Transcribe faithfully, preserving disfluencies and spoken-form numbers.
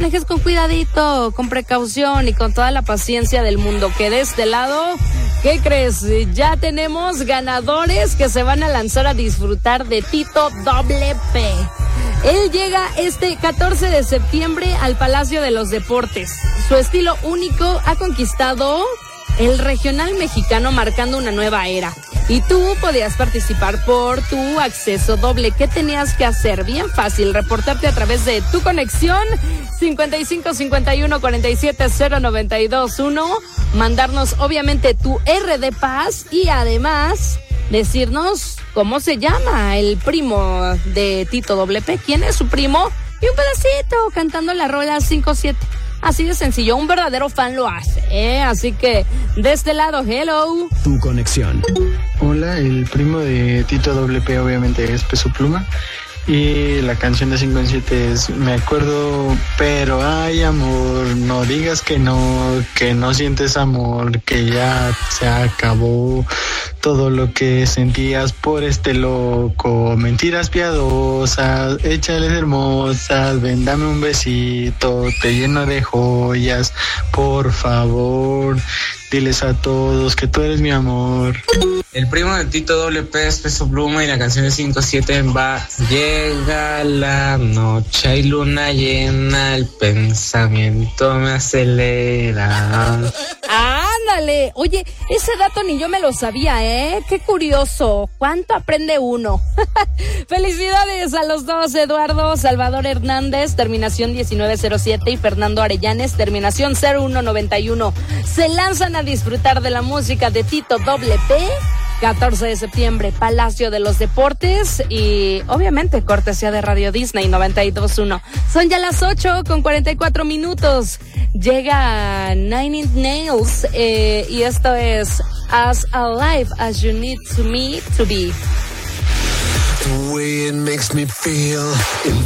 manejes con cuidadito, con precaución y con toda la paciencia del mundo. Que de este lado, ¿qué crees? Ya tenemos ganadores que se van a lanzar a disfrutar de Tito W P. Él llega este catorce de septiembre al Palacio de los Deportes. Su estilo único ha conquistado el regional mexicano, marcando una nueva era. Y tú podías participar por tu acceso doble. ¿Qué tenías que hacer? Bien fácil, reportarte a través de tu conexión cincuenta y cinco cincuenta y uno cuarenta y siete cero noventa y dos uno, mandarnos obviamente tu R D Paz y además decirnos cómo se llama el primo de Tito W P, quién es su primo y un pedacito cantando la rola cinco siete. Así de sencillo, un verdadero fan lo hace, ¿eh? Así que, de este lado, hello. Tu conexión. Hola, el primo de Tito W P obviamente es Peso Pluma. Y la canción de cinco en siete es Me acuerdo, pero ay amor, no digas que no, que no sientes amor, que ya se acabó todo lo que sentías por este loco. Mentiras piadosas, échales hermosas, ven dame un besito, te lleno de joyas, por favor, diles a todos que tú eres mi amor. El primo de Tito W P es Peso Pluma y la canción de cinco siete va: llega la noche, hay luna llena, el pensamiento me acelera. ¡Ándale! Oye, ese dato ni yo me lo sabía, ¿eh? ¡Qué curioso! ¿Cuánto aprende uno? Felicidades a los dos, Eduardo Salvador Hernández, terminación diecinueve cero siete, y Fernando Arellanes, terminación cero uno noventa y uno. Se lanzan a disfrutar de la música de Tito W P. catorce de septiembre, Palacio de los Deportes y obviamente cortesía de Radio Disney noventa y dos punto uno. Son ya las ocho con cuarenta y cuatro minutos. Llega Nine Inch Nails eh, y esto es As Alive As You Need to Me to Be. The way it makes me feel.